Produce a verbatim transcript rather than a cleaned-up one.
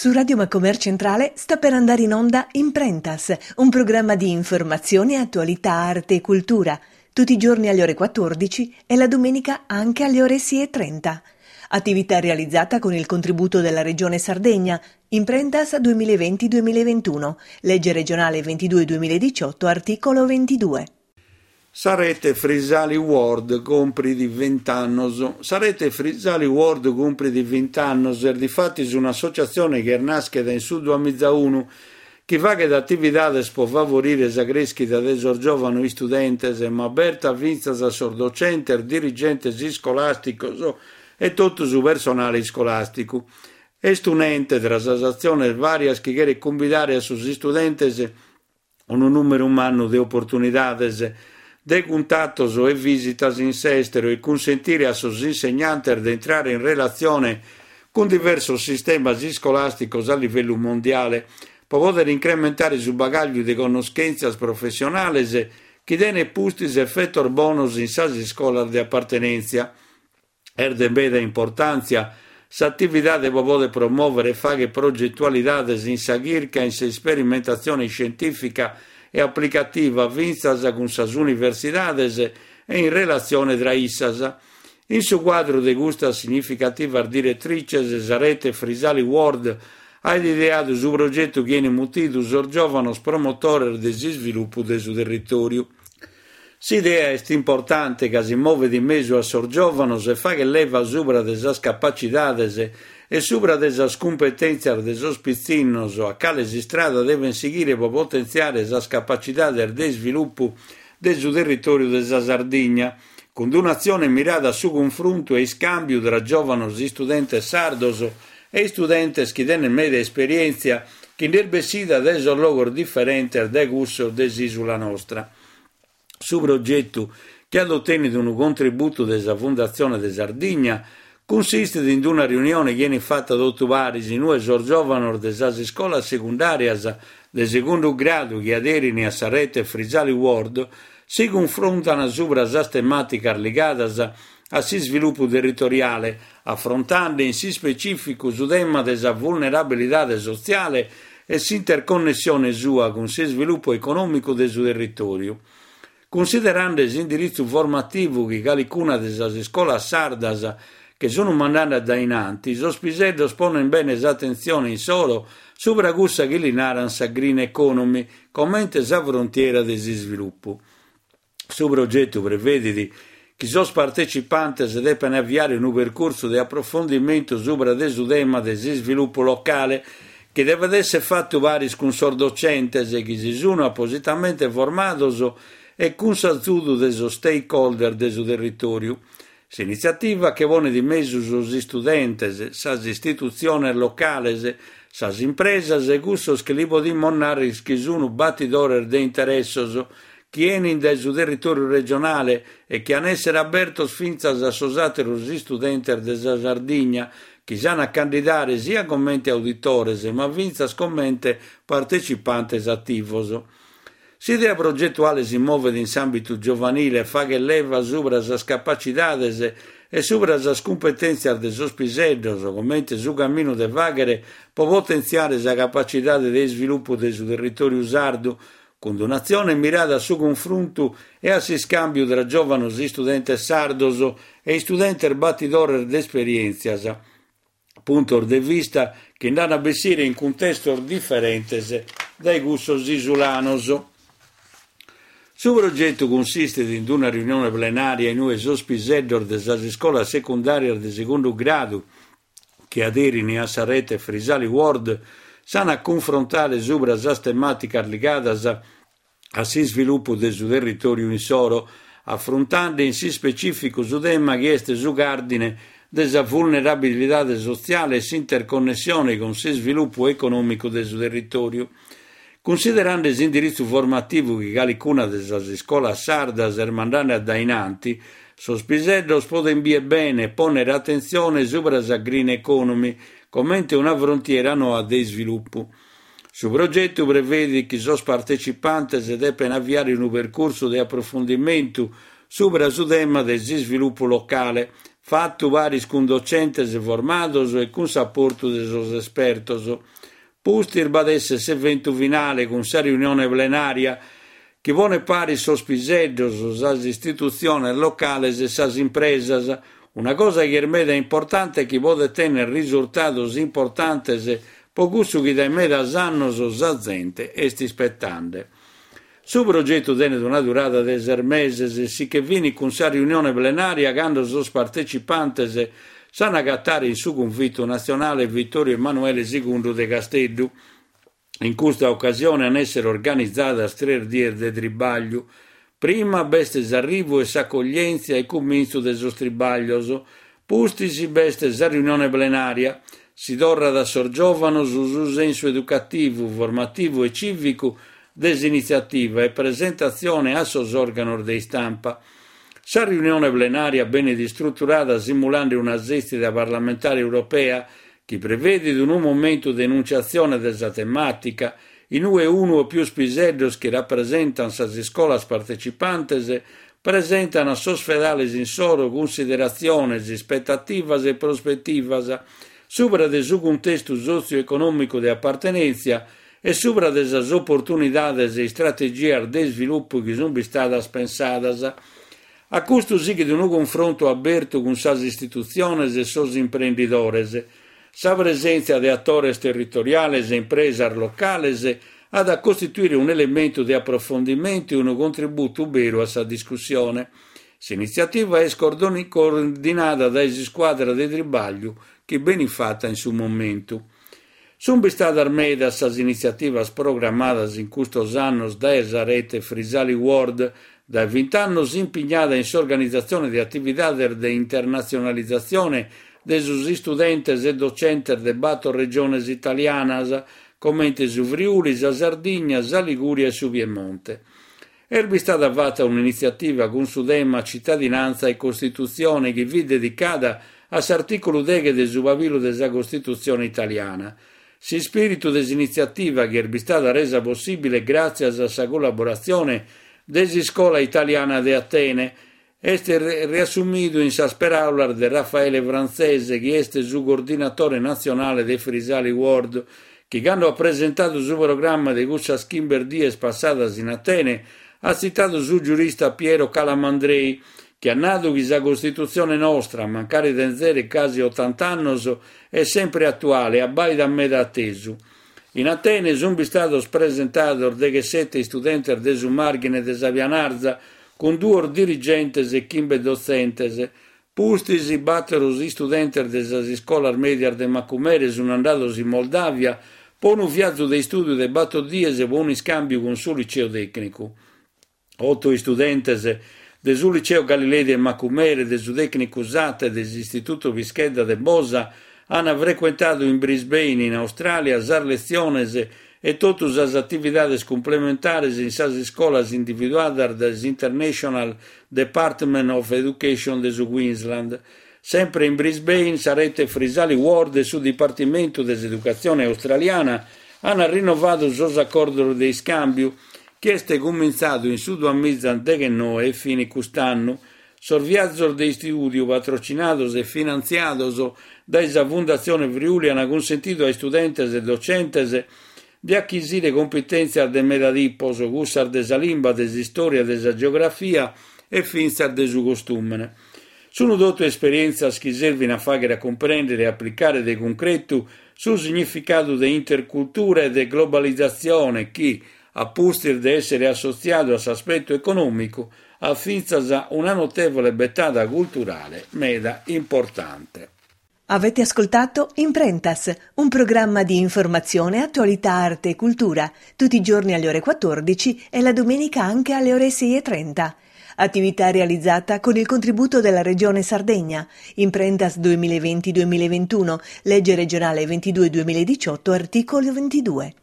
Su Radio Macomer Centrale sta per andare in onda Imprentas, un programma di informazione, attualità, arte e cultura, tutti i giorni alle ore quattordici e la domenica anche alle ore sei e trenta. Attività realizzata con il contributo della Regione Sardegna, Imprentas duemilaventi duemilaventuno, legge regionale ventidue duemiladiciotto, articolo ventidue. Sarete Frisali World compri di vent'anni. Sarete Frisali World compri di vent'anni. Difatti è un'associazione che nasce da in Sud duemilauno che va che attività può favorire la crescita dei giovani studenti, ma aperta a vinza da sordocente, dirigenti scolastici e tutto il personale scolastico. È un ente tra transazioni varie che chiede convidare a sui studenti un numero umano di opportunità de contattos e visitas in estero e consentire a sus insegnanti di entrare in relazione con diversi sistemi scolastici a livello mondiale, per poter incrementare il bagaglio di conoscenze professionali che dene pustis effettor bonus in sasi scolar di appartenenza. Er de beda importanza, s'attività de poter promuovere faghe progettualidades in sa ghirca in sa sperimentazione scientifica e applicativa vinzas con sas universidades e in relazione tra issas. In su quadro de gusta significativa direttrices Sarete Frisali World ha ideato su progetto che viene mutito sur giovanos promotores de sviluppo de su territorio. S'idea è importante che si muove di mezzo a sor giovanos e fa che leva subra de sas capacitades e subra de sas competenzias de sos pizzinnos a cale si strada deven seguire per potenziare sas capacitades de sviluppo de su territorio de sa Sardegna, con un'azione mirata su confronto e scambio tra giovanos studenti sardos e studenti che tenen media esperienza che nel besida de sos logor differenti de gusto dell'isola nostra. Su progetto che ha ottenuto un contributo della Fondazione de Sardegna consiste in una riunione che viene fatta da otto vari in due giovani delle scuole secondarie del secondo grado che aderiscono a Sarete Frisali World, si confrontano sopra le tematiche legate al sviluppo territoriale, affrontando in si specifico il tema della vulnerabilità sociale e l'interconnessione sua con il sviluppo economico del suo territorio. Considerando l'indirizzo formativo che qualcuna delle scuole sardas che sono mandate da inanti, i spiselli pongono bene attenzione in solo sopra questa che li narrano sa green economy, come sa frontiera del sviluppo. Su progetto prevede che i partecipanti debbano avviare un percorso di approfondimento sopra il tema del sviluppo locale, che deve essere fatto vari con sordocenti che si sono appositamente formati e con sazudo dei stakeholder del suo territorio. S'iniziativa che pone di mezzo sugli studenti, sas istituzioni locali, sas imprese e gustos che li podimo narrare che sono battidori di interessi che viene dal suo territorio regionale e che hanno essere aperti finza a sosate gli studenti della Sardegna che sanno candidare sia come auditori ma vinza come partecipanti attivi. S'idea progettuale si muove in ambito giovanile e fa che leva sopra le capacità e sopra le competenze dei suoi piselli, come su cammino de vaghere, per potenziare la capacità di sviluppo del suo territorio sardo, con donazione mirata su confronto e a si scambio tra giovani studenti sardos e studenti battidori di esperienze, punto di vista che andano a bessire in contesti differenti dai gustos isolanos. Il progetto consiste in una riunione plenaria in due sospisedor della scuola secondaria del secondo grado che aderiscono a Sarete Frisali World sanno a confrontare sopra le tematiche legate al sviluppo del suo territorio in solo, affrontando in si specifico su tema che è su cardine della vulnerabilità sociale e interconnessione con il sviluppo economico del suo territorio. Considerando l'indirizzo formativo che qualcuna delle scuole sardas è mandata da inanti, sospisellos poden bene ponere attenzione sopra la green economy come una frontiera nuova di sviluppo. Su progetto prevede che i partecipanti debbano avviare un percorso di approfondimento sopra il tema del sviluppo locale, fatto varis cun docentes formados e cun s'apportu de sos espertos. Pustir badesse s'eventu finale cun sa riunione plenaria che vone pari sos piseddos, sas istituziones locales e sas impresas, una cosa che ermeda importante che può tener risultados importantes pocussu che da medas annos sa gente esti spettande. Su progetto tenet una durata de ser meses e si che vini con sa riunione plenaria quando sos partecipantes s'han agattare in su conflitto nazionale Vittorio Emanuele secondo de Castellu. In questa occasione han essere organizzadas tre dies de tribaglio. Prima bestes arrivo e s'accoglienza e comincio de sos tribaglios, pustisi bestes a riunione plenaria, si torra da sorgiovano su su senso educativo, formativo e civico desiniziativa e presentazione a sos organos de stampa. Sa riunione plenaria bene distrutturata simulando una gestita parlamentare europea che prevede in un momento di enunciazione della tematica in cui uno o più spiseddos che rappresentano sas scolas partecipantes presentano a sos fedales in soro consideraciones, aspettativas e prospettivas supra de su contesto socio-económico de appartenenza e supra de esas oportunidades e strategias de sviluppo che sono stadas pensadas. A custo sì che di un confronto aperto con sas istituziones e sos imprenditores, sa presenza di attores territoriales e impresas locales ha da costituire un elemento di approfondimento e un contributo vero a sa discussione. S'iniziativa è coordinata da esi squadra di tribaglio che ben fatta in su momento. Sono state armate sas iniziativas programmadas in questi anni da esa rete Frisali World, da venti anni impegnata in s'organizzazione di attività di internazionalizzazione dei studentes e docentes de quattro regiones italianas, come su Friuli, sa Sardegna, sa Liguria e su Piemonte. È stata fatta un'iniziativa con su tema cittadinanza e Costituzione che vi dedicata all'articolo dieci del Subavilo della Costituzione italiana. Si spirito dell'iniziativa che è stata resa possibile grazie alla collaborazione della Scuola Italiana di Atene è riassumido in sas paraulas de Raffaele Francese, che è il coordinatore nazionale dei Frisali World, che quando ha presentato il suo programma di queste quindici dies passadas in Atene, ha citato il suo giurista Piero Calamandrei, che ha nato che la Costituzione nostra, a mancare di zero quasi ottanta anni, è sempre attuale, abbai da me da atteso. In Atene sono stati presentati diciassette studenti de su margine de Savianarza, con due dirigentes e quindici docentes, pustisi batteros i studenti della scuola media de Macumere sono andati in Moldavia, poi un viaggio di studio de batto dies e buon scambio con su liceo tecnico. Otto studenti del suo liceo Galilei de Macumere, del suo tecnico Usata e dell'istituto Vischeda de Bosa hanno frequentato in Brisbane, in Australia, sar leziones e tutte le attività complementari in sas scuolas individuate dall'International Department of Education de Queensland. Sempre in Brisbane, sa rete Frisali World e su Dipartimento dell'Educazione australiana hanno rinnovato il suo accordo di scambio che è cominciato in su duemiladiciannove e fine quest'anno, sorviaggio di studio patrocinato e finanziato dalla Fondazione Friuli hanno consentito ai studenti e docenti di acquisire competenze de medadipos, gussar desa limba, desa storia, desa geografia e finzar desu costume. Sono tutte esperienze che servono a fare comprendere e applicare de concreto sul significato di intercultura e di globalizzazione che, a postir di essere associato all'aspetto economico, affinza una notevole bettata culturale meda importante. Avete ascoltato Imprentas, un programma di informazione, attualità, arte e cultura, tutti i giorni alle ore quattordici e la domenica anche alle ore sei e trenta. Attività realizzata con il contributo della Regione Sardegna. Imprentas duemilaventi duemilaventuno, legge regionale ventidue duemiladiciotto, articolo ventidue.